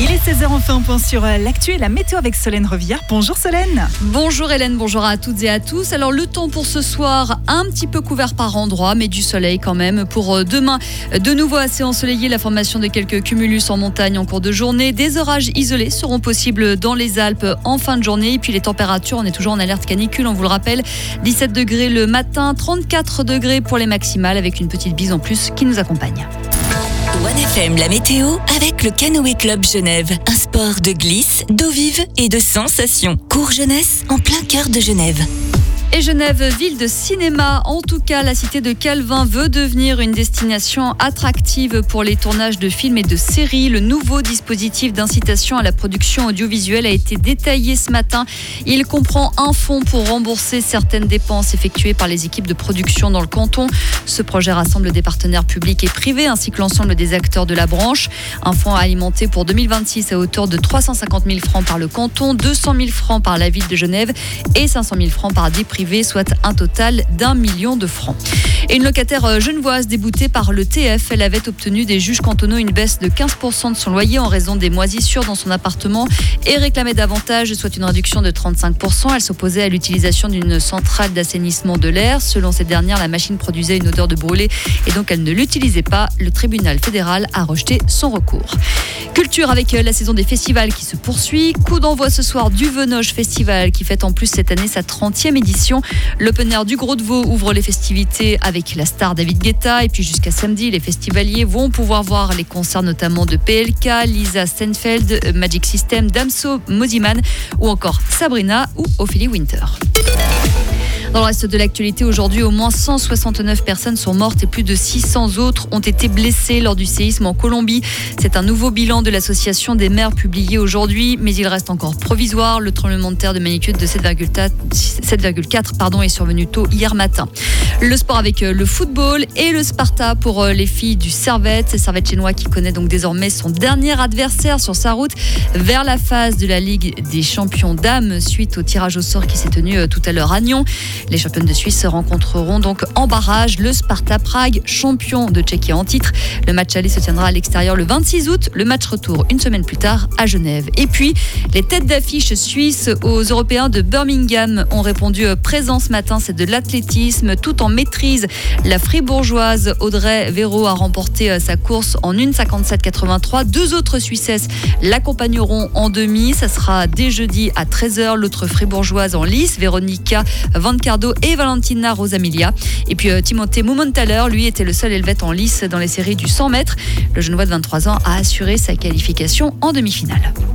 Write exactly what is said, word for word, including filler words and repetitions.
Il est seize heures, on fait un point sur l'actu et la météo avec Solène Revière. Bonjour Solène. Bonjour Hélène, bonjour à toutes et à tous. Alors le temps pour ce soir, un petit peu couvert par endroits, mais du soleil quand même. Pour demain, de nouveau assez ensoleillé, la formation de quelques cumulus en montagne en cours de journée. Des orages isolés seront possibles dans les Alpes en fin de journée. Et puis les températures, on est toujours en alerte canicule, on vous le rappelle. dix-sept degrés le matin, trente-quatre degrés pour les maximales avec une petite bise en plus qui nous accompagne. One F M, la météo avec le Canoë Club Genève. Un sport de glisse, d'eau vive et de sensations. Cours jeunesse en plein cœur de Genève. Et Genève, ville de cinéma. En tout cas, la cité de Calvin veut devenir une destination attractive pour les tournages de films et de séries. Le nouveau dispositif d'incitation à la production audiovisuelle a été détaillé ce matin. Il comprend un fonds pour rembourser certaines dépenses effectuées par les équipes de production dans le canton. Ce projet rassemble des partenaires publics et privés ainsi que l'ensemble des acteurs de la branche. Un fonds alimenté pour deux mille vingt-six à hauteur de trois cent cinquante mille francs par le canton, deux cent mille francs par la ville de Genève et cinq cent mille francs par des privés, soit un total d'un million de francs. Et une locataire genevoise déboutée par le T F, elle avait obtenu des juges cantonaux une baisse de quinze pour cent de son loyer en raison des moisissures dans son appartement et réclamait davantage, soit une réduction de trente-cinq pour cent. Elle s'opposait à l'utilisation d'une centrale d'assainissement de l'air. Selon cette dernière, la machine produisait une odeur de brûlé et donc elle ne l'utilisait pas. Le tribunal fédéral a rejeté son recours. Culture avec la saison des festivals qui se poursuit. Coup d'envoi ce soir du Venoge Festival qui fête en plus cette année sa trentième édition. L'open air du Gros de Vaud ouvre les festivités avec la star David Guetta. Et puis jusqu'à samedi, les festivaliers vont pouvoir voir les concerts notamment de P L K, Lisa Steinfeld, Magic System, Damso, Mosiman ou encore Sabrina ou Ophélie Winter. Dans le reste de l'actualité, aujourd'hui, au moins cent soixante-neuf personnes sont mortes et plus de six cents autres ont été blessées lors du séisme en Colombie. C'est un nouveau bilan de l'association des maires publié aujourd'hui, mais il reste encore provisoire. Le tremblement de terre de magnitude de sept virgule quatre pardon, est survenu tôt hier matin. Le sport avec le football et le Sparta pour les filles du Servette. Servette chinois qui connaît donc désormais son dernier adversaire sur sa route vers la phase de la Ligue des champions dames suite au tirage au sort qui s'est tenu tout à l'heure à Nyon. Les championnes de Suisse se rencontreront donc en barrage. Le Sparta Prague, champion de Tchéquie en titre. Le match aller se tiendra à l'extérieur le vingt-six août. Le match retour une semaine plus tard à Genève. Et puis, les têtes d'affiche suisses aux Européens de Birmingham ont répondu présent ce matin. C'est de l'athlétisme tout en maîtrise. La fribourgeoise Audrey Véro a remporté sa course en une cinquante-sept quatre-vingt-trois. Deux autres Suissesses l'accompagneront en demi. Ça sera dès jeudi à treize heures. L'autre fribourgeoise en lice, Véronica Van Cardo et Valentina Rosamilia. Et puis euh, Timothée Mumenthaler, lui, était le seul helvète en lice dans les séries du cent mètres. Le Genevois de vingt-trois ans a assuré sa qualification en demi-finale.